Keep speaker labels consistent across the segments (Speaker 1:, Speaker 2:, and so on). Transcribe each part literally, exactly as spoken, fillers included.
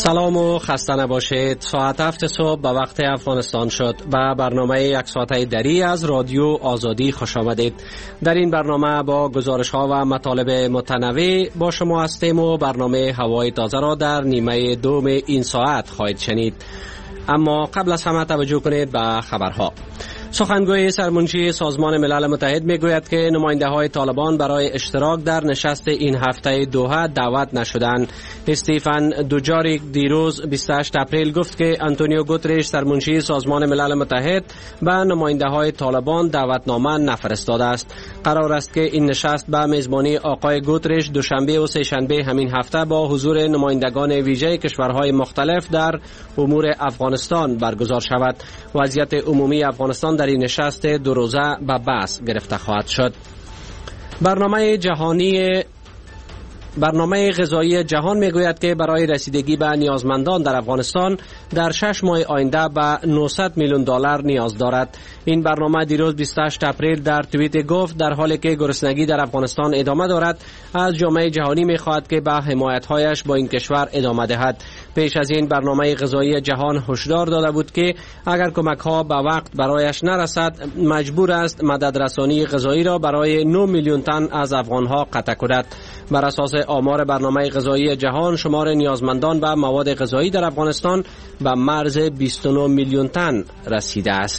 Speaker 1: سلام و خسته نباشید. ساعت هفت صبح به وقت افغانستان شد و برنامه یک ساعته دری از رادیو آزادی خوش آمدید. در این برنامه با گزارش ها و مطالب متنوع با شما هستیم و برنامه هوای تازه را در نیمه دوم این ساعت خواهید شنید. اما قبل از همه توجه کنید به خبرها. سخنگوی سرمنشی سازمان ملل متحد میگوید که نماینده های طالبان برای اشتراک در نشست این هفته دوحه دعوت نشدند. استیفن دوجاریک دیروز بیست و هشتم اپریل گفت که آنتونیو گوترش سرمنشی سازمان ملل متحد به نماینده های طالبان دعوتنامه نفرستاده است. قرار است که این نشست به میزبانی آقای گوترش دوشنبه و سه‌شنبه همین هفته با حضور نمایندگان ویژه کشورهای مختلف در امور افغانستان برگزار شود. وضعیت عمومی افغانستان در این نشست دو روزه به بحث گرفته خواهد شد. برنامه جهانی برنامه غذایی جهان میگوید که برای رسیدگی به نیازمندان در افغانستان در شش ماه آینده به نهصد میلیون دلار نیاز دارد. این برنامه دیروز بیست و هشتم اپریل در توییت گفت در حالی که گرسنگی در افغانستان ادامه دارد، از جامعه جهانی میخواهد که به حمایت‌هایش با این کشور ادامه دهد. پیش از این برنامه غذایی جهان هشدار داده بود که اگر کمک‌ها به وقت برایش نرسد مجبور است مددرسانی غذایی را برای نه میلیون تن از افغان‌ها قطع کند. بر اساس آمار برنامه غذایی جهان شمار نیازمندان به مواد غذایی در افغانستان به مرز بیست و نه میلیون تن رسیده است.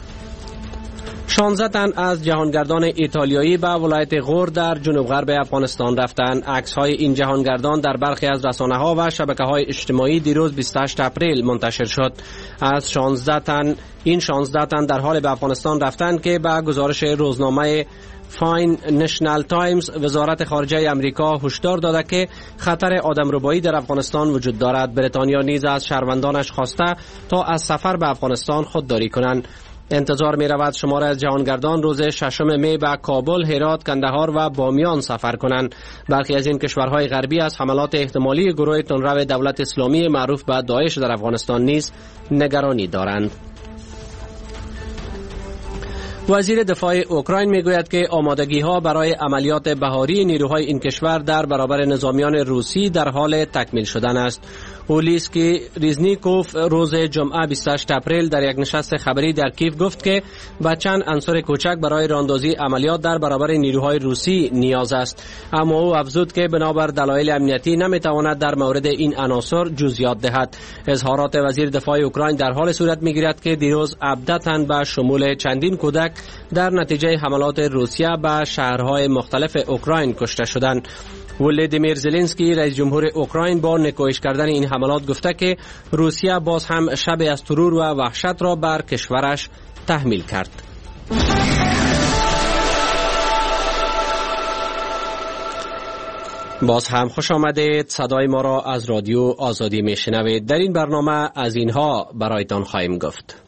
Speaker 1: شانزده تن از جهانگردان ایتالیایی به ولایت غور در جنوب غرب افغانستان رفتند. عکس‌های این جهانگردان در برخی از رسانه‌ها و شبکه‌های اجتماعی دیروز بیست و هشتم اپریل منتشر شد. از شانزده تن این شانزده تن در حال به افغانستان رفتند که به گزارش روزنامه فاین نشنال تایمز وزارت خارجه امریکا هشدار داده که خطر آدمربایی در افغانستان وجود دارد. بریتانیا نیز از شهروندانش خواسته تا از سفر به افغانستان خودداری کنند. انتظار می رود شمار از جهانگردان روز ششم می به کابل، هرات، کندهار و بامیان سفر کنند. برخی از این کشورهای غربی از حملات احتمالی گروه تندرو دولت اسلامی معروف به داعش در افغانستان نیز نگرانی دارند. وزیر دفاع اوکراین میگوید که آمادگی ها برای عملیات بهاری نیروهای این کشور در برابر نظامیان روسی در حال تکمیل شدن است. اولیسکی ریزنیکوف روز جمعه بیست و هشتم اپریل در یک نشست خبری در کیف گفت که به چند عنصر کوچک برای راهاندازی عملیات در برابر نیروهای روسی نیاز است، اما او افزود که بنابر دلایل امنیتی نمیتواند در مورد این عناصر جزئیات دهد. اظهارات وزیر دفاع اوکراین در حال صورت میگیرد که دیروز هفده تن به شمول چندین کودک در نتیجه حملات روسیه به شهرهای مختلف اوکراین کشته شدند. ولادیمیر زلنسکی رئیس جمهور اوکراین با نکوهش کردن این حملات گفته که روسیه باز هم شب از ترور و وحشت را بر کشورش تحمیل کرد. باز هم خوش آمدید. صدای ما را از رادیو آزادی میشنوید. در این برنامه از اینها برایتان خواهیم گفت.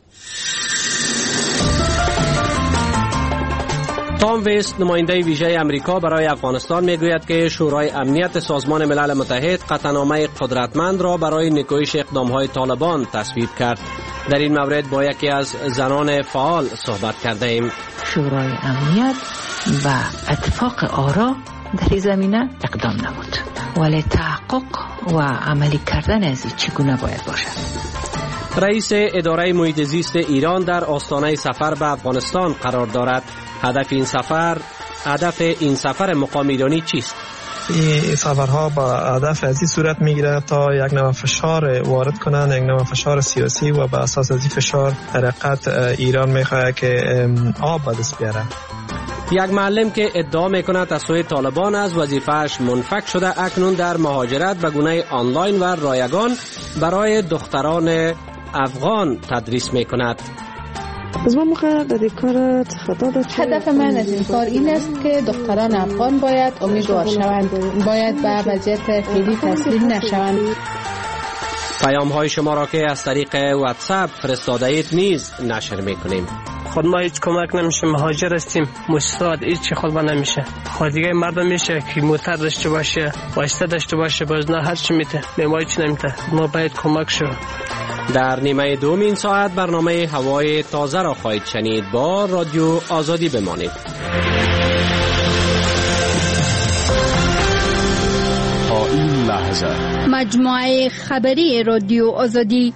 Speaker 1: تام ویست نماینده ویژه امریکا برای افغانستان میگوید که شورای امنیت سازمان ملل متحد قطعنامه قدرتمند را برای نکوهش اقدامهای طالبان تصویب کرد. در این مورد با یکی از زنان فعال صحبت کرده ایم.
Speaker 2: شورای امنیت و اتفاق آرا در این زمینه اقدام نمود، ولی تحقق و عملی کردن از این چگونه باید باشد؟
Speaker 1: رئیس اداره محیط زیست ایران در آستانه سفر به افغانستان قرار دارد. هدف این سفر هدف این سفر مقام ایرانی چیست؟
Speaker 3: این سفرها با هدف از این صورت میگیره تا یک نوع فشار وارد کنن، یک نوع فشار سیاسی، و به اساس از این فشار حقیقت ایران میخواد که آب به دست بیاره.
Speaker 1: یک معلم که ادعا میکند از سوی طالبان از وظیفه‌اش منفک شده اکنون در مهاجرت به گونه آنلاین و رایگان برای دختران افغان تدریس میکند.
Speaker 4: از ما موقع در این کار خطا داشت.
Speaker 5: هدف من از این کار این است که دختران افغان باید امیدوار شوند، باید به وضعیت فعلی تسلیم نشوند.
Speaker 1: پیام های شما را که از طریق واتساپ فرستاده اید نیز نشر میکنیم.
Speaker 6: خود ما هیچ کمک نمیشه، مهاجر هستیم، مستعد هیچ خود ما نمیشه. خود دیگه مردم میشه که موتر داشته باشه، واسطه داشته باشه، باز نه هر چی میته، ما هیچ نمیته. ما باید کمک شو.
Speaker 1: در نیمه دوم این ساعت برنامه هوای تازه را خواهید شنید. با رادیو آزادی بمانید.
Speaker 7: تا این لحظه روزه.
Speaker 8: مجموعه خبری رادیو آزادی.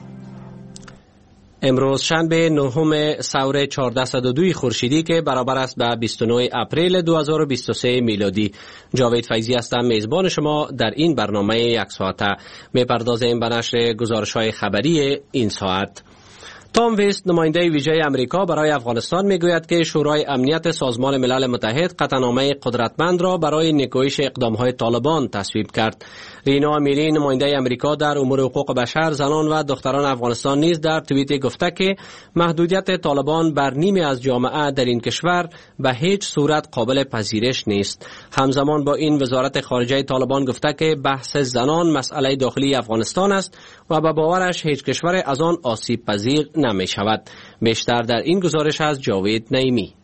Speaker 1: امروز شنبه نهم سور چهارصد و دو خورشیدی که برابر است به بیست و نه اپریل دو هزار و بیست و سه میلادی. جاوید فیضی هستم، میزبان شما در این برنامه یک ساعته. میپردازیم به نشر گزارش‌های خبری این ساعت. تام ویست، نماینده ویژه امریکا برای افغانستان، میگوید که شورای امنیت سازمان ملل متحد قطعنامه قدرتمند را برای نکوهش اقدام‌های طالبان تصویب کرد. رینا امیری، نماینده امریکا در امور حقوق بشر، زنان و دختران افغانستان نیز در توییتی گفته که محدودیت طالبان بر نیمی از جامعه در این کشور به هیچ صورت قابل پذیرش نیست. همزمان با این وزارت خارجه طالبان گفته که بحث زنان مسئله داخلی افغانستان است و به باورش هیچ کشور از آن آسیب پذیر نمی شود. بیشتر در این گزارش از جاوید نعیمی.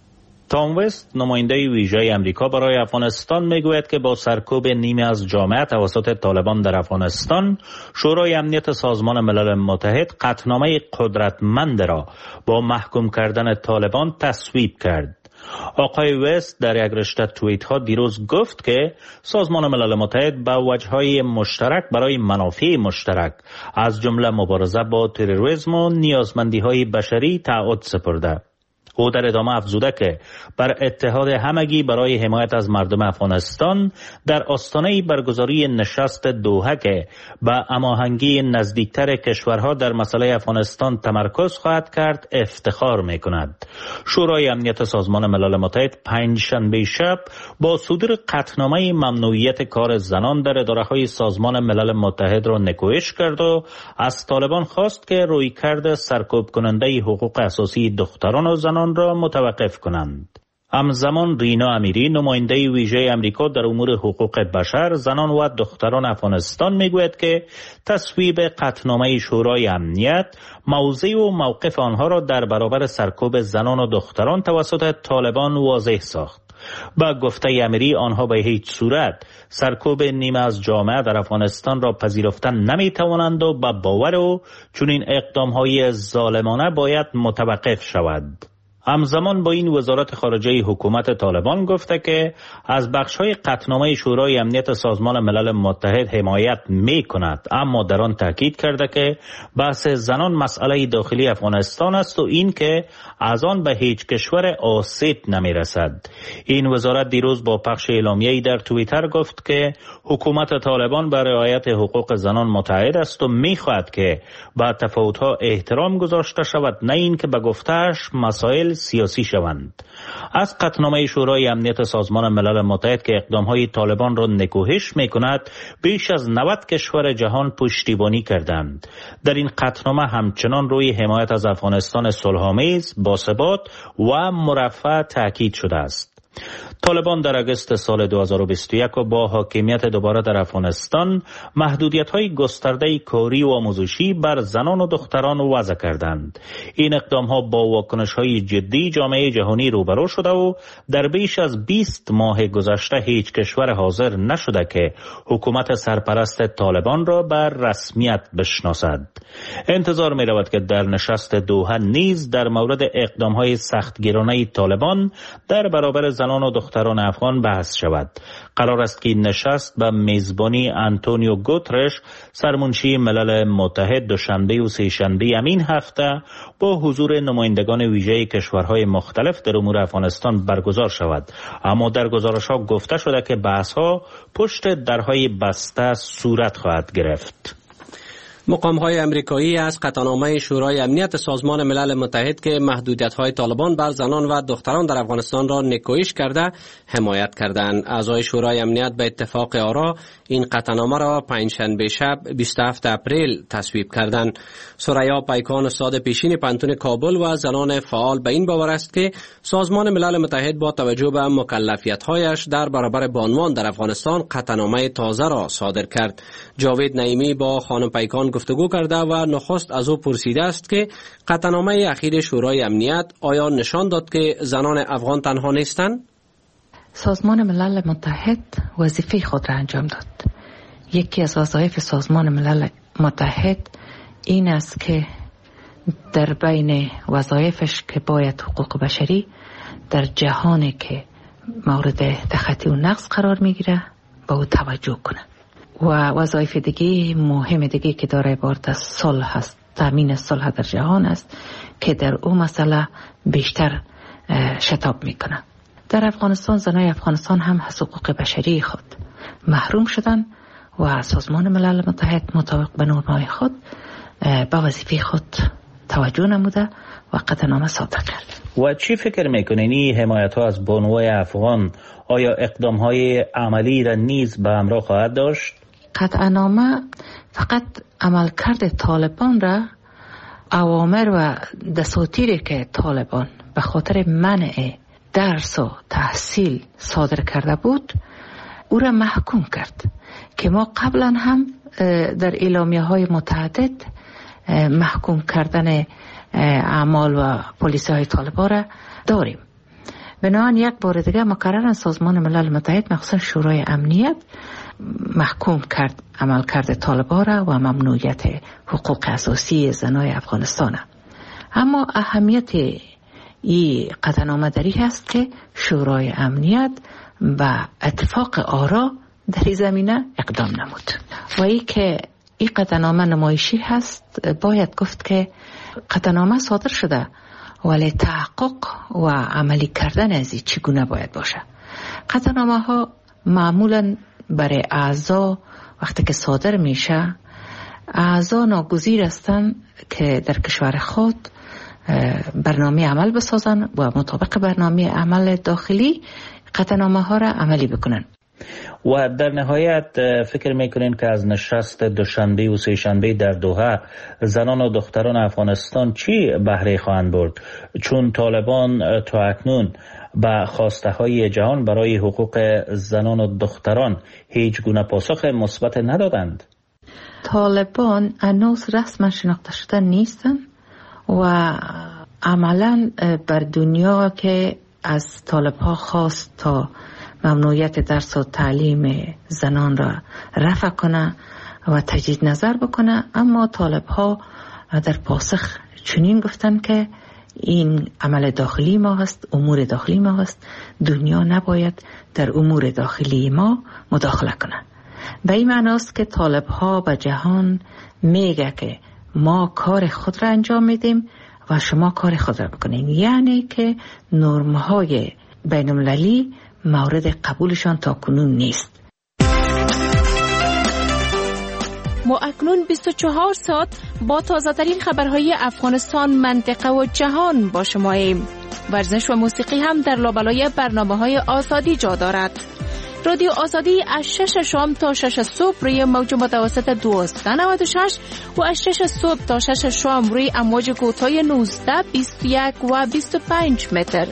Speaker 9: تام ویست، نماینده ویژه امریکا برای افغانستان، میگوید که با سرکوب نیمی از جامعه توسط طالبان در افغانستان، شورای امنیت سازمان ملل متحد قطعنامه قدرتمند را با محکوم کردن طالبان تصویب کرد. آقای وست در یک رشته توییت ها دیروز گفت که سازمان ملل متحد با وجه‌های مشترک برای منافع مشترک از جمله مبارزه با تروریسم و نیازمندی‌های بشری تعهد سپرده. او در ادامه افزوده که بر اتحاد همگی برای حمایت از مردم افغانستان در آستانه برگزاری نشست دوحه که به هماهنگی نزدیکتر کشورها در مسئله افغانستان تمرکز خواهد کرد افتخار می‌کند. شورای امنیت سازمان ملل متحد پنجشنبه شب با صدور قطعنامه ممنوعیت کار زنان در اداره‌های سازمان ملل متحد را نکوهش کرد و از طالبان خواست که رویکرد سرکوب کننده حقوق اساسی دختران و زنان را متوقف کنند. همزمان رینا امیری، نماینده ویژه امریکا در امور حقوق بشر، زنان و دختران افغانستان، میگوید که تصویب قطعنامه شورای امنیت موضع و موقف آنها را در برابر سرکوب زنان و دختران توسط طالبان واضح ساخت. با گفته امیری، آنها به هیچ صورت سرکوب نیمه از جامعه در افغانستان را پذیرفتن نمی توانند و با باور او چنین اقدام‌های ظالمانه باید متوقف شود. همزمان با این وزارت خارجه حکومت طالبان گفته که از بخش‌های قطعنامه شورای امنیت سازمان ملل متحد حمایت می‌کند، اما در آن تاکید کرده که بحث زنان مسئله داخلی افغانستان است و این که از آن به هیچ کشور آسیب نمی‌رسد. این وزارت دیروز با پخش اعلامیه‌ای در توییتر گفت که حکومت طالبان بر رعایت حقوق زنان متعهد است و می‌خواهد که با تفاوت‌ها احترام گذاشته شود، نه اینکه به گفته‌اش مسائل سیاسی شوند. از قطعنامه شورای امنیت سازمان ملل متحد که اقدامهای طالبان را نکوهش میکند بیش از نود کشور جهان پشتیبانی کردند. در این قطعنامه همچنان روی حمایت از افغانستان صلح‌آمیز، باثبات و مرفه تاکید شده است. طالبان در آگوست سال دو هزار و بیست و یک و با حاکمیت دوباره در افغانستان محدودیت‌های گسترده کاری و آموزشی بر زنان و دختران وضع کردند. این اقدام‌ها با واکنش‌های جدی جامعه جهانی روبرو شده و در بیش از بیست ماه گذشته هیچ کشور حاضر نشده که حکومت سرپرست طالبان را بر رسمیت بشناسد. انتظار می‌رود که در نشست دوحه نیز در مورد اقدام‌های سختگیرانه طالبان در برابر زنان و دختران افغان بحث شود. قرار است که این نشست به میزبانی آنتونیو گوترش، سرمنشی ملل متحد، دوشنبه و سه‌شنبه همین هفته با حضور نمایندگان ویژه کشورهای مختلف در امور افغانستان برگزار شود. اما در گزارش‌ها گفته شده که بحث‌ها پشت درهای بسته صورت خواهد گرفت.
Speaker 1: مقام‌های امریکایی از قطعنامه شورای امنیت سازمان ملل متحد که محدودیت‌های طالبان بر زنان و دختران در افغانستان را نکوهش کرده حمایت کردند. اعضای شورای امنیت به اتفاق آرا این قطعنامه را پنجشنبه شب بیست و هفتم اپریل تصویب کردند. ثریا پیکان، استاد پیشین پانتون کابل و زنان فعال به این باور است که سازمان ملل متحد با توجه به مکلفیت‌هایش در برابر بانوان در افغانستان قطعنامه تازه را صادر کرد. جاوید نعیمی با خانم پیکان گفتگو کرده و نخست از او پرسیده است که قطعنامه اخیر شورای امنیت آیا نشان داد که زنان افغان تنها نیستند؟
Speaker 2: سازمان ملل متحد وظیفه خود را انجام داد. یکی از وظایف سازمان ملل متحد این است که در بین وظایفش که باید حقوق بشری در جهانی که مورد تخطی و نقض قرار میگیره با او توجه کنه. و وظایف دیگه مهم دیگه که داره عبارت از صلح هست، تامین صلح در جهان است که در اون مسئله بیشتر شتاب میکنه. در افغانستان زنای افغانستان هم از حقوق بشری خود محروم شدن و سازمان ملل متحد مطابق به نورم‌های خود به وظیفه خود توجه نموده و قطعنامه صادر کرد.
Speaker 9: و چی فکر میکنین این حمایت ها از بانوای افغان آیا اقدام های عملی را نیز به همراه خواهد داشت؟
Speaker 2: قطعنامه فقط عملکرد طالبان را، اوامر و دساتیری که طالبان به خاطر منع درس و تحصیل صادر کرده بود او را محکوم کرد که ما قبلا هم در اعلامیه های متعدد محکوم کردن اعمال و پلیسی های طالبان را داریم. بنابراین یک بار دیگه مکررن سازمان ملل متحد مخصوصا شورای امنیت محکوم کرد عملکرد طالبان را و ممنوعیت حقوق اساسی زنای افغانستان. اما اهمیت این قطعنامه دری هست که شورای امنیت و اتفاق آرا در این زمینه اقدام نمود و ای که این قطعنامه نمایشی هست. باید گفت که قطعنامه صادر شده ولی تحقق و عملی کردن از این چگونه باید باشه. قطعنامه ها معمولا برای اعضا وقتی که صادر میشه اعضا ناگزیر هستند که در کشور خود برنامه عمل بسازن و مطابق برنامه عمل داخلی قطعنامه ها را عملی بکنن.
Speaker 9: و در نهایت فکر میکنین که از نشست دوشنبه و سه شنبه در دوحه زنان و دختران افغانستان چی بهره خواهند برد؟ چون طالبان تا اکنون به خواسته های جهان برای حقوق زنان و دختران هیچ گونه پاسخ مثبت ندادند.
Speaker 2: طالبان هنوز رسما شناخته شده نیستند و عملا بر دنیا که از طالب ها خواست تا ممنوعیت درس و تعلیم زنان را رفع کنه و تجدید نظر بکنه، اما طالب ها در پاسخ چنین گفتن که این عمل داخلی ما هست، امور داخلی ما هست، دنیا نباید در امور داخلی ما مداخله کنه. به این معناست که طالب ها به جهان میگه که ما کار خود را انجام میدیم و شما کار خود را بکنین، یعنی که نرم های بین المللی مورد قبولشان تا کنون نیست.
Speaker 7: ما اکنون بیست و چهار ساعت با تازه ترین خبرهای افغانستان، منطقه و جهان با شماییم. ورزش و موسیقی هم در لابلای برنامه های آزادی جا دارد. رادیو آزادی از شش شام تا شش صبح روی موج متوسط دویست و نود و شش و از شش صبح تا شش شام روی امواج کوتاه نوزده، بیست و یک و بیست و پنج متر.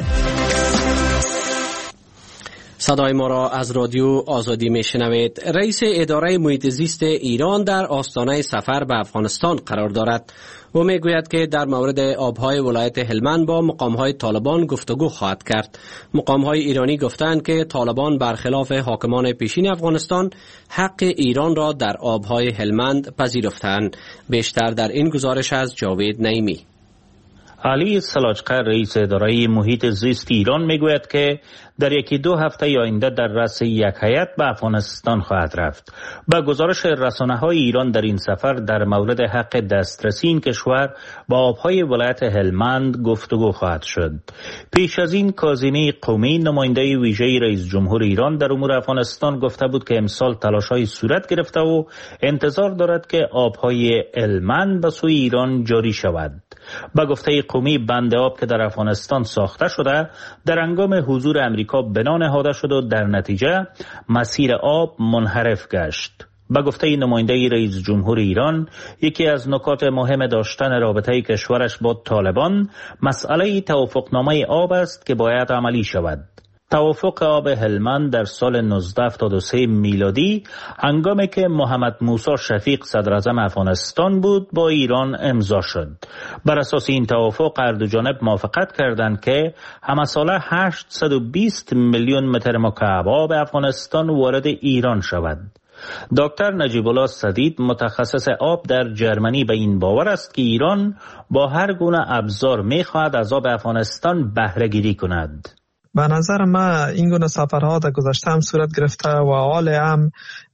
Speaker 1: صدای ما را از رادیو آزادی میشنوید. رئیس اداره محیط زیست ایران در آستانه سفر به افغانستان قرار دارد و میگوید که در مورد آبهای ولایت هلمند با مقامهای طالبان گفتگو خواهد کرد. مقامهای ایرانی گفتند که طالبان برخلاف حاکمان پیشین افغانستان حق ایران را در آبهای هلمند پذیرفتند. بیشتر در این گزارش از جاوید نعیمی.
Speaker 9: علی سلاجقر رئیس اداره محیط زیست ایران میگوید که در یکی دو هفته آینده در رأس یک هیئت به افغانستان خواهد رفت. با گزارش رسانه‌های ایران در این سفر در مورد حق دسترسی این کشور با آبهای ولایت هلمند گفتگو خواهد شد. پیش از این کاظمی قومی نماینده ویژه رئیس جمهور ایران در امور افغانستان گفته بود که امسال تلاش‌های صورت گرفته و انتظار دارد که آبهای هلمند به سوی ایران جاری شود. با گفته قومی بند آب که در افغانستان ساخته شده در هنگام حضور امریکا بنا نهاده شد و در نتیجه مسیر آب منحرف گشت. با گفته نماینده رئیس جمهور ایران یکی از نکات مهم داشتن رابطه کشورش با طالبان مسئله توافقنامه آب است که باید عملی شود. توافق آب هلمند در سال نوزده هفتاد و سه میلادی هنگامی که محمد موسی شفیق صدر اعظم افغانستان بود با ایران امضا شد. بر اساس این توافق هر دو جانب موافقت کردند که همساله هشتصد و بیست میلیون متر مکعب آب افغانستان وارد ایران شود. دکتر نجیب الله سدید متخصص آب در جرمنی به این باور است که ایران با هر گونه ابزار می‌خواهد از آب افغانستان بهره گیری کند.
Speaker 3: به نظر من این گونه سفرها در گذشته هم صورت گرفته و حال هم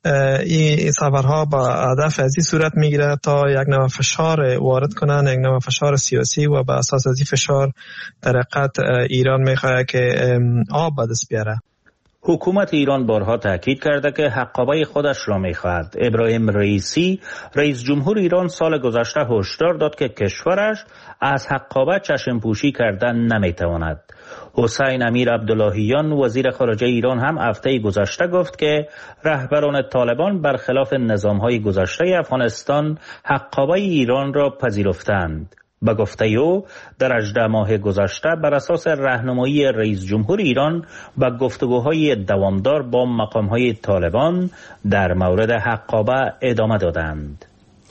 Speaker 3: این سفرها با هدف از این صورت میگیره تا یک نوع فشار وارد کنن، یک نوع فشار سیاسی و به اساس از این فشار در حقیقت ایران میخواد که آب به دست بیاره.
Speaker 9: حکومت ایران بارها تاکید کرده که حقابه خودش را می‌خواهد. ابراهیم رئیسی رئیس جمهور ایران سال گذشته هشدار داد که کشورش از حقابه چشم پوشی کردن نمیتواند. حسین امیر عبداللهیان وزیر خارجه ایران هم هفته گذشته گفت که رهبران طالبان برخلاف نظام‌های گذشته افغانستان حقابه ایران را پذیرفتند. به گفته او در هجده ماه گذشته بر اساس راهنمایی رئیس جمهور ایران به گفتگوهای دوامدار با مقام‌های طالبان در مورد حقابه ادامه دادند.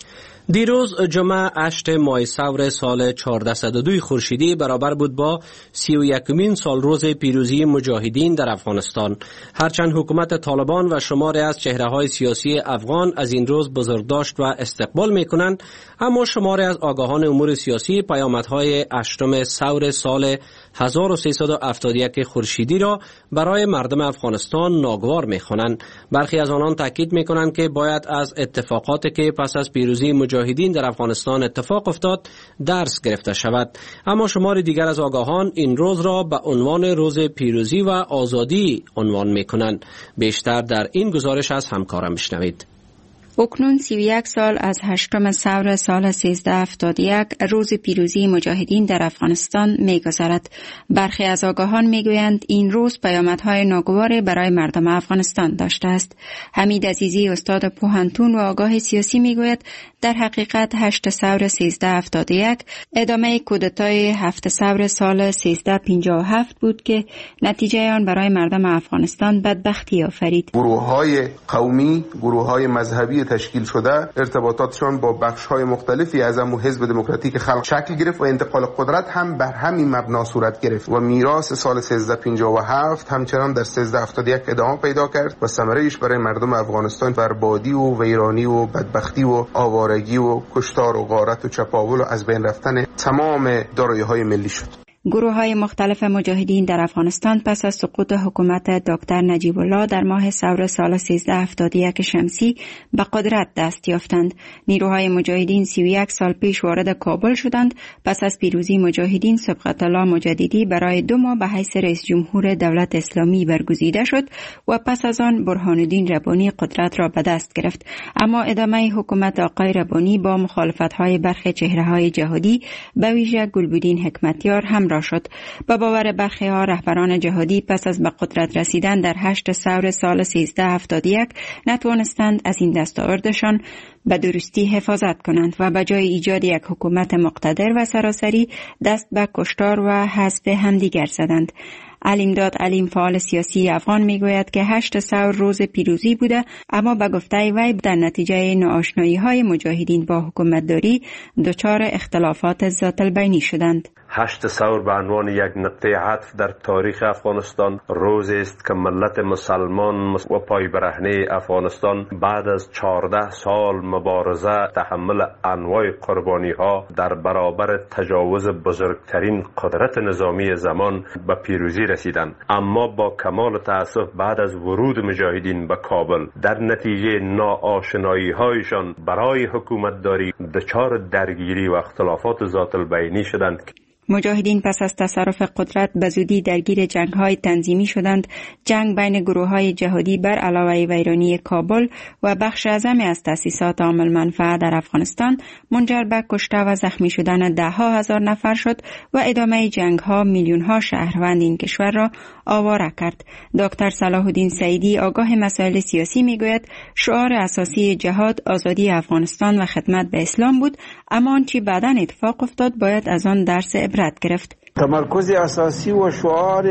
Speaker 1: دیروز جمعه هشت ماه ثور سال چهارصد و دو خورشیدی برابر بود با سی و یکمین سال روز پیروزی مجاهدین در افغانستان. هرچند حکومت طالبان و شماری از چهره‌های سیاسی افغان از این روز بزرگداشت و استقبال می‌کنند، اما شماری از آگاهان امور سیاسی پیامدهای هشتم ثور سال هزار و سیصد و هفتاد و یک خورشیدی را برای مردم افغانستان ناگوار می‌خوانند. برخی از آنان تاکید می‌کنند که باید از اتفاقاتی که پس از پیروزی مجاهدین در افغانستان اتفاق افتاد درس گرفته شود، اما شمار دیگر از آگاهان این روز را به عنوان روز پیروزی و آزادی عنوان می‌کنند. بیشتر در این گزارش از همکارم بشنوید.
Speaker 10: اکنون سی و یک سال از هشتم ثور سال سیزده هفتاد و یک روز پیروزی مجاهدین در افغانستان می‌گذرد. برخی از آگاهان می‌گویند این روز پیامدهای ناگواری برای مردم افغانستان داشته است. حمید عزیزی استاد پوهنتون و آگاه سیاسی می‌گوید در حقیقت هشت ثور سیزده هفتاد و یک ادامه کودتای هفت ثور سال سیزده پنجاه و هفت بود که نتیجه آن برای مردم افغانستان بدبختی آفرید.
Speaker 11: گروه‌های قومی، گروه‌های مذهبی تشکیل شده ارتباطاتشان با بخش‌های مختلفی از همون حزب دموکراتیک خلق شکل گرفت و انتقال قدرت هم بر همین مبنا صورت گرفت و میراث سال سیزده پنجاه و هفت همچنان در سیزده هفتاد و یک ادامه پیدا کرد و ثمره‌اش برای مردم افغانستان بربادی و ویرانی و بدبختی و آوارگی و کشتار و غارت و چپاول و از بین رفتن تمام دارایی‌های ملی شد.
Speaker 10: گروه های مختلف مجاهدین در افغانستان پس از سقوط حکومت دکتر نجیب الله در ماه ثور سال سیزده هفتاد و یک شمسی به قدرت دست یافتند. نیروهای مجاهدین سی و یک سال پیش وارد کابل شدند. پس از پیروزی مجاهدین سبقت الله مجددی برای دو ماه به حیث رئیس جمهور دولت اسلامی برگزیده شد و پس از آن برهان الدین ربانی قدرت را به دست گرفت. اما ادامه حکومت آقای ربانی با مخالفت‌های برخی چهره‌های جهادی به ویژه گلبدین حکمتیار همراه شد. با باور برخی ها رهبران جهادی پس از به قدرت رسیدن در هشت ثور سال سیزده هفتاد و یک نتوانستند از این دستاوردشان به درستی حفاظت کنند و به جای ایجاد یک حکومت مقتدر و سراسری دست به کشتار و حذف همدیگر زدند. علیمداد علیم فعال سیاسی افغان میگوید که هشت ثور روز پیروزی بوده، اما به گفته وی در نتیجه ناآشنایی های مجاهدین با حکومتداری دچار اختلافات ذات البینی شدند.
Speaker 12: هشت ثور به عنوان یک نقطه عطف در تاریخ افغانستان روزی است که ملت مسلمان و پای برهنه افغانستان بعد از چهارده سال مبارزه تحمل انواع قربانی ها در برابر تجاوز بزرگترین قدرت نظامی زمان به پیروزی رسیدند. اما با کمال تأسف بعد از ورود مجاهدین به کابل در نتیجه ناآشنایی هایشان برای حکومتداری دچار درگیری و اختلافات ذات البینی شدند.
Speaker 10: مجاهدین پس از تصرف قدرت به زودی درگیر جنگ‌های تنظیمی شدند. جنگ بین گروه‌های جهادی بر علاوه ویرانی کابل و بخش اعظمی از تأسیسات عامل منفعه در افغانستان منجر به کشته و زخمی شدن ده ها هزار نفر شد و ادامه جنگ‌ها میلیون‌ها شهروند این کشور را آواره کرد. دکتر صلاح الدین سعیدی آگاه مسائل سیاسی میگوید شعار اساسی جهاد آزادی افغانستان و خدمت به اسلام بود، اما آنچه بعداً اتفاق افتاد باید از آن درس عبرت گرفت.
Speaker 13: تمرکز اساسی و شعار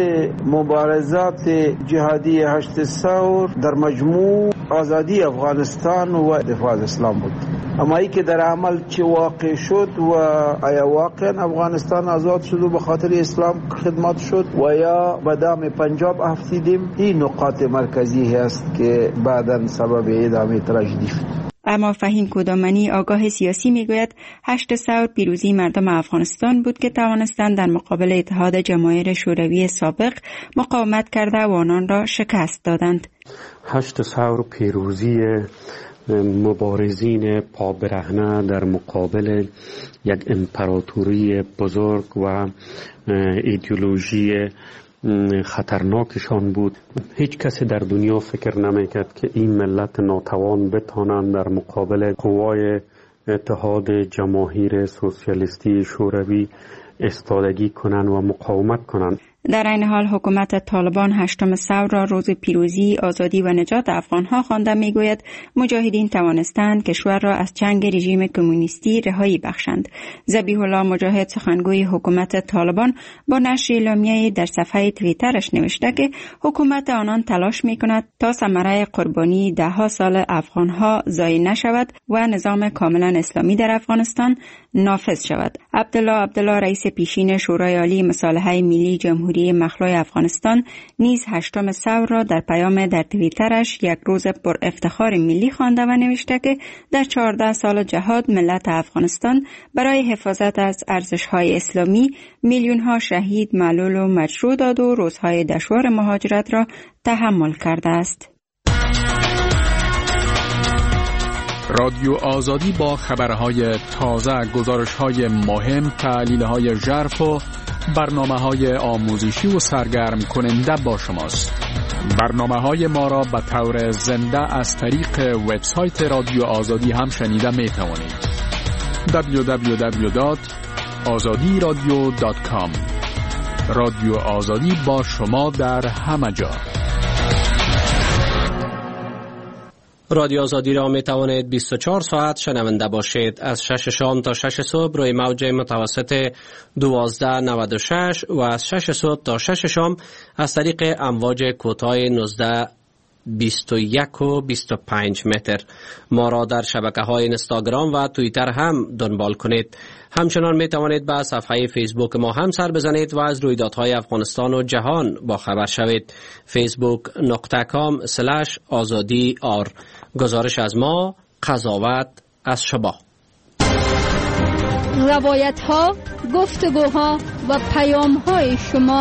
Speaker 13: مبارزات جهادی هشت ثور در مجموع آزادی افغانستان و دفاع از اسلام بود. اما ای که در عمل چه واقع شد و آیا واقعا افغانستان آزاد شد و به خاطر اسلام خدمت شد و یا به دام پنجاب افتیدیم، این نقاط مرکزی هست که بعداً سبب ادامه تراژدی شد.
Speaker 10: اما فهیم کودامنی آگاه سیاسی میگوید هشت ثور پیروزی مردم افغانستان بود که توانستند در مقابل اتحاد جماهیر شوروی سابق مقاومت کرده و آنان را شکست دادند.
Speaker 14: هشت ثور پیروزی مبارزین پابرهنه در مقابل یک امپراتوری بزرگ و ایدئولوژی خطرناکشان بود. هیچ کسی در دنیا فکر نمیکرد که این ملت ناتوان بتانند در مقابل قوای اتحاد جماهیر سوسیالیستی شوروی ایستادگی کنند و مقاومت کنند.
Speaker 10: در این حال حکومت طالبان هشتم ثور را روز پیروزی، آزادی و نجات افغانها خوانده میگوید مجاهدین توانستند کشور را از چنگ رژیم کمونیستی رهایی بخشند. ذبیح الله مجاهد سخنگوی حکومت طالبان با نشر اعلامیه‌ای در صفحه توییترش نوشته که حکومت آنان تلاش میکند تا ثمره قربانی ده ها سال افغانها ضایع نشود و نظام کاملا اسلامی در افغانستان نافذ شود. عبدالله عبدالله رئیس پیشین شورای عالی مصالحه ملی جمهوری مخلوع افغانستان نیز هشتم ثور را در پیام در توییترش یک روز پر افتخار ملی خوانده و نوشته که در چهارده سال جهاد ملت افغانستان برای حفاظت از ارزش‌های اسلامی میلیون‌ها شهید، معلول و مجروح داد و روزهای دشوار مهاجرت را تحمل کرده است.
Speaker 15: رادیو آزادی با خبرهای تازه، گزارش‌های مهم، تحلیل‌های ژرف و برنامه‌های آموزشی و سرگرم کننده با شماست. برنامه‌های ما را به طور زنده از طریق وبسایت رادیو آزادی هم شنیده می‌توانید. دبلیو دبلیو دبلیو دات آزادی رادیو دات کام. رادیو آزادی با شما در همه جا.
Speaker 1: رادیو آزادی را می توانید بیست و چهار ساعت شنونده باشید. از شش شام تا شش صبح روی موج متوسط دوازده نود و شش و از شش صبح تا شش شام از طریق امواج کوتاه نوزده بیست و یک و بیست و پنج متر. ما را در شبکه‌های اینستاگرام و توییتر هم دنبال کنید. همچنان می توانید به صفحه فیسبوک ما هم سر بزنید و از رویدادهای افغانستان و جهان با خبر شوید. فیسبوک نقطه کام سلش آزادی آر. گزارش از ما، قضاوت از شما.
Speaker 8: روایت ها، گفتگوها و پیام های شما.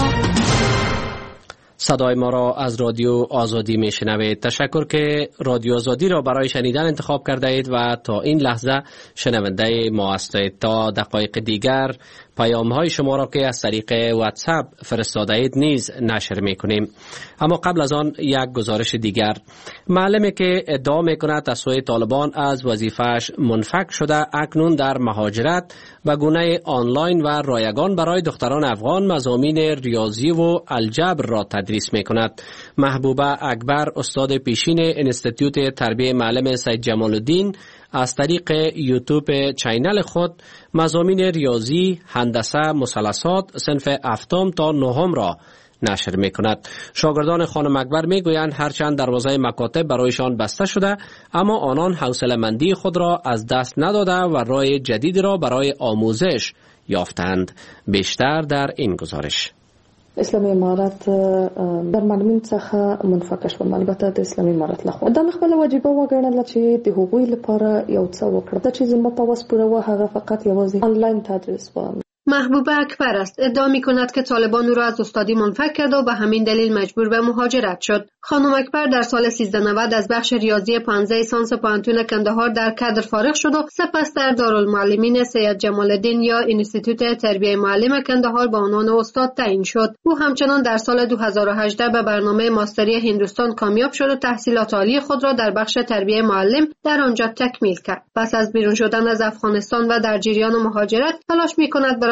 Speaker 1: صدای ما را از رادیو آزادی می شنوید. تشکر که رادیو آزادی را برای شنیدن انتخاب کرده اید و تا این لحظه شنونده ما هستید. تا دقایق دیگر پیام های شما را که از طریق واتساپ فرستاده اید نیز نشر می کنیم. اما قبل از آن یک گزارش دیگر. معلمی که ادعا می کند از سوی طالبان از وظیفه‌اش منفک شده اکنون در مهاجرت و گونه آنلاین و رایگان برای دختران افغان مضامین ریاضی و الجبر را تدریس می کند. محبوبه اکبر، استاد پیشین انستیتوت تربیه معلم سید جمال الدین، از طریق یوتیوب چینل خود مضامین ریاضی، هندسه، مثلثات صنف هفتم تا نهم را نشر می کند. شاگردان خانم اکبر می گویند هرچند دروازه مکاتب برایشان بسته شده اما آنان حوصله‌مندی خود را از دست نداده و راه جدید را برای آموزش یافتند. بیشتر در این گزارش.
Speaker 4: اسلامي امارت در معلمین څخه منفک شوم. البته د اسلامي امارت لخوا دا خپل واجبه وګڼله چې د هغوی لپاره یو څه وکړه. دا چې زما په وس پوره و هغه فقط یوازې آنلاین تدریس و.
Speaker 16: محبوبه اکبر است. ادعا می کند که طالبان او را از استادی منفک کرد و به همین دلیل مجبور به مهاجرت شد. خانم اکبر در سال سیزده نود از بخش ریاضی پانزده سانس پانتون کندهار در کادر فارغ شد و سپس در دارالمعلمین سید جمال الدین یا انستیتوت تربیه معلم کندهار به عنوان استاد تعیین شد. او همچنان در سال دو هزار و هجده به برنامه ماستری هندوستان کامیاب شد و تحصیلات عالی خود را در بخش تربیه معلم در آنجا تکمیل کرد. پس از بیرون شدن از افغانستان و در جریان مهاجرت تلاش می کند برای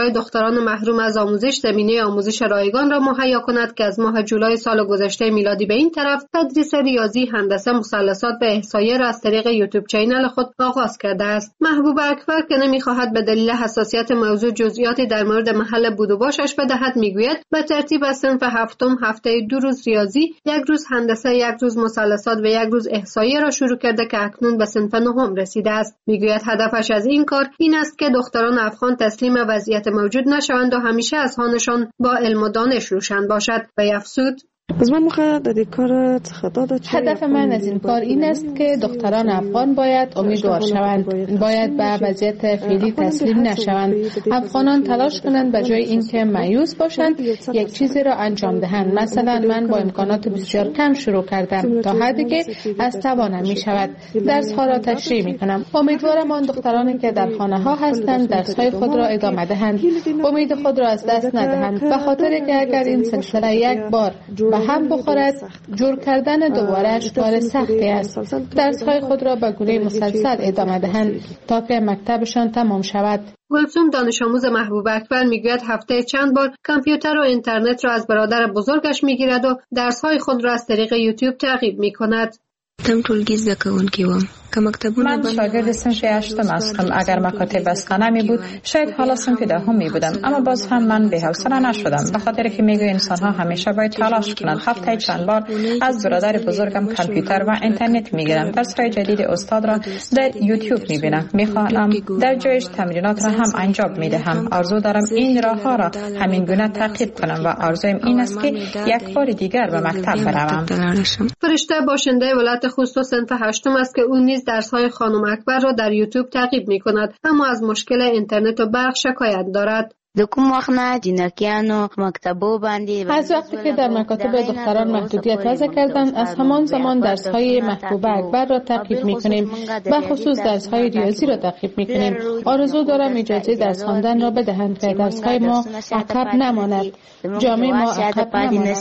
Speaker 16: برای دختران محروم از آموزش زمینه آموزش رایگان را مهیا کند که از ماه جولای سال گذشته میلادی به این طرف تدریس ریاضی، هندسه، مثلثات و احصایه را از طریق یوتیوب چینل خود آغاز کرده است. محبوب اکبر که نمی‌خواهد به دلیل حساسیت موضوع جزئیاتی در مورد محل بود و باشش بدهد میگوید به ترتیب از صنف هفتم هفته دو روز ریاضی، یک روز هندسه، یک روز مثلثات و یک روز احصایه را شروع کرده که اکنون به صنف نهم رسیده است. میگوید هدفش از این کار این است که دختران افغان تسلیم وضعیت موجود نشوند و همیشه اذهانشان با علم و دانش روشن باشد و افزود
Speaker 5: هدف من از این کار این است که دختران افغان باید امیدوار شوند، باید به وضعیت فعلی تسلیم نشوند. افغانان تلاش کنند به جای اینکه مایوس باشند یک چیزی را انجام دهند. مثلا من با امکانات بسیار کم شروع کردم تا حدی که از توانم می شود درس ها را تشریح می کنم. امیدوارم آن دخترانی که در خانه ها هستند درس های خود را ادامه دهند، امید خود را از دست ندهند، به خاطر که اگر این سلسله یک بار به هم بخورد جور کردن دوبارهش کار سختی است. درس‌های خود را به گونه مسلسل ادامه دهند تا که مکتبشان تمام شود.
Speaker 16: گلسوم دانش آموز محبوب اکبر میگوید هفته چند بار کامپیوتر و اینترنت را از برادر بزرگش میگیرد و درس‌های خود را از طریق یوتیوب تعقیب میکند.
Speaker 2: من شاگرد صنف هشتم هستم. اگر مکاتب بسته نمی بود شاید حالا صنف دهم می بودم، اما باز هم من بی‌حوصله نشدم به خاطر که میگوی انسان ها همیشه باید تلاش کنند. هفته چند بار از برادر بزرگم کامپیوتر و اینترنت میگیرم. درس‌های جدید استاد را در یوتیوب میبینم، میخوانم، در جایش تمرینات را هم انجام میدهم. آرزو دارم این راه ها را همین گونه تعقیب کنم و آرزویم این است که یک بار دیگر به مکتب بروم.
Speaker 16: فرشته باشنده ولایت خوست صنف هشتم است که او نیز درس‌های خانم اکبر را در یوتیوب تعقیب می‌کند، اما از مشکل اینترنت و برق شکایت دارد.
Speaker 5: از وقتی که در مکاتب دختران محدودیت وضع کردند از همان زمان درس‌های محبوب اکبر را تعقیب می‌کنیم، به خصوص درس‌های ریاضی را تعقیب می‌کنیم. آرزو دارم اجازه درس خواندن را بدهند که درس‌های ما عقب نماند، جامعه ما عقب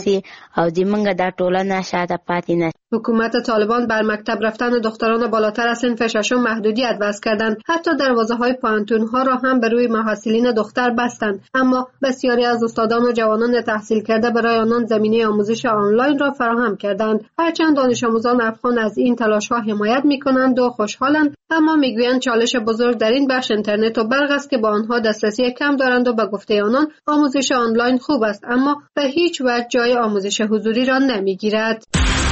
Speaker 5: نماند.
Speaker 16: حکومت طالبان بر مکتب رفتن دختران بالاتر از صنف ششم محدودیت وضع کردند. حتی دروازه‌های پانتون‌ها را هم به روی محصلین دختر بستند، اما بسیاری از استادان و جوانان تحصیل کرده برای آنان زمینه آموزش آنلاین را فراهم کردند. هرچند دانش آموزان افغان از این تلاش‌ها حمایت می‌کنند و خوشحالند، اما می‌گویند چالش بزرگ در این بخش اینترنت و برق است که با آنها دسترسی کم دارند و به گفته آنان آموزش آنلاین خوب است، اما به هیچ وجه جای آموزش حضوری را نمی‌گیرد.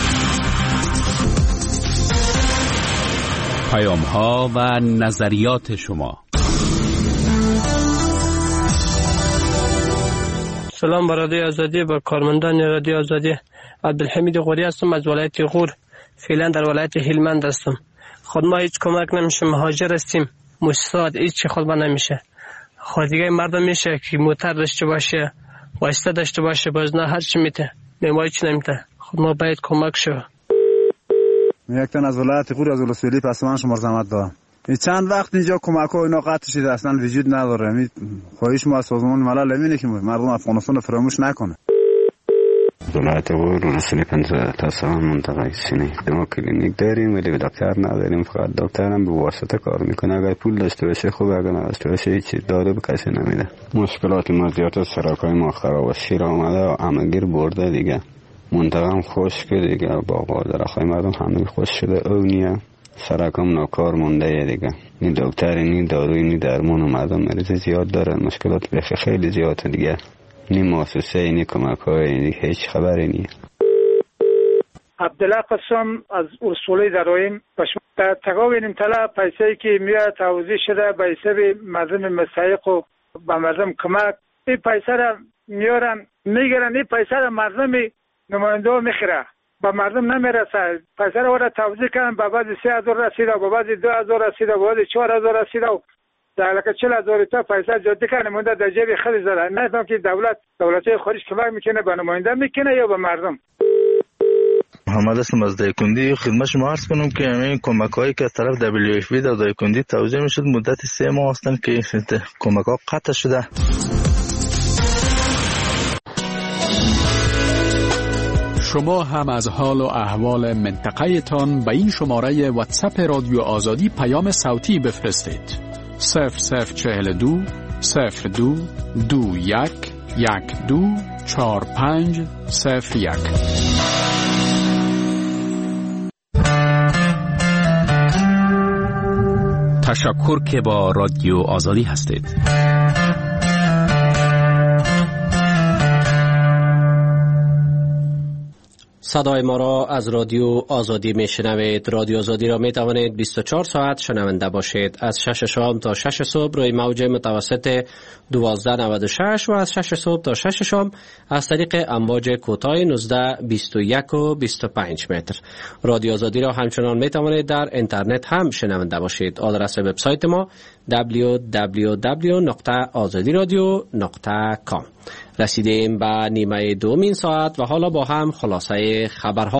Speaker 15: پیام ها و نظریات شما.
Speaker 6: سلام بر رادیو آزادی، با کارمندان رادیو آزادی. عبدالحمید غوری هستم از ولایت غور، فعلا در ولایت هلمند هستم. خود ما هیچ کمک نمیشه، مهاجر هستیم، مستعد هیچ خود ما نمیشه. خود دیگه مردم میشه که موتر داشته باشه، واسطه داشته باشه، باز نه هر چی میته، ما هیچ نمیته. خود ما باید کمک شو.
Speaker 17: یک تن از ولایت غور از ولسوالی پسمان شما زحمت دارم. این چند وقت اینجا کمک ها اینا قطع شده، اصلا وجود نداره. می خواهش ما از سازمان ملل اینه که مردم افغانستان رو فراموش نکنه.
Speaker 18: ولایت غور ولسوالی پنجاه تا سوان منطقه سینه. ما کلینیک داریم ولی دکتر نداریم، فقط دکتر هم به واسطه کار میکنه. اگر پول داشته باشه خوبه، اگر نداشته باشه هیچ دارو به کسی نمیده. مشکلات مزیات از سرکای ما خراب و شیر آمده و همگیر برده دیگه. منطقه هم خشک دیگه، باغ و درختای مردم همه خشک شده. اونیه سرکم ناکار مونده دیگه. نی دکتر نی داروی نی درمان و مردم مریض زیاد دارن. مشکلات بخی خیلی زیاده دیگه. نی مؤسسه نی کمک های نی هیچ خبری نی.
Speaker 19: عبدالله قسم از اصولی درایم بشمت تقاوین طلا پیسه‌ای که میاد توزیع شده به حساب مردم مستحق و به مردم کمک. این پیسه را میارن میگیرن، این پیسه را مردم نماینده میخره، با مردم نمیرسه. پیسه را وارد توزیع کردن، به بعد سه هزار رسیده، به بعد دو هزار رسیده، به بعد چهار هزار رسیده و در لکه چهل هزار تا پیسه جدی کنه مونده در جیب خیلی زده. نه که دولت دولت‌های خارج کمک میکنه به نماینده میکنه یا به مردم.
Speaker 20: محمد هستم از دایکندی. خدمت شما عرض کنم که همین کمک هایی که از طرف دبلیو اف پی در دایکندی توزیع میشد مدت سه ماه هستند که کمک ها قطع شده.
Speaker 15: شما هم از حال و احوال منطقه تان به این شماره واتساپ رادیو آزادی پیام صوتی بفرستید. صفر صفر چهل و دو صفر دو دو یک یک دو چهار پنج صفر یک.
Speaker 21: تشکر که با رادیو آزادی هستید.
Speaker 1: صدای ما را از رادیو آزادی می شنوید. رادیو آزادی را می توانید بیست و چهار ساعت شنونده باشید. از شش شام تا شش صبح روی موج متوسط دوازده نود و شش و از شش صبح تا شش شام از طریق امواج کوتاه نوزده بیست و یک و بیست و پنج متر. رادیو آزادی را همچنان می توانید در اینترنت هم شنونده باشید. آدرس وبسایت ما دبلیو دبلیو دبلیو نقطه آزادی رادیو نقطه کام. رسیدیم به نیمه دومین ساعت و حالا با هم خلاصه خبرها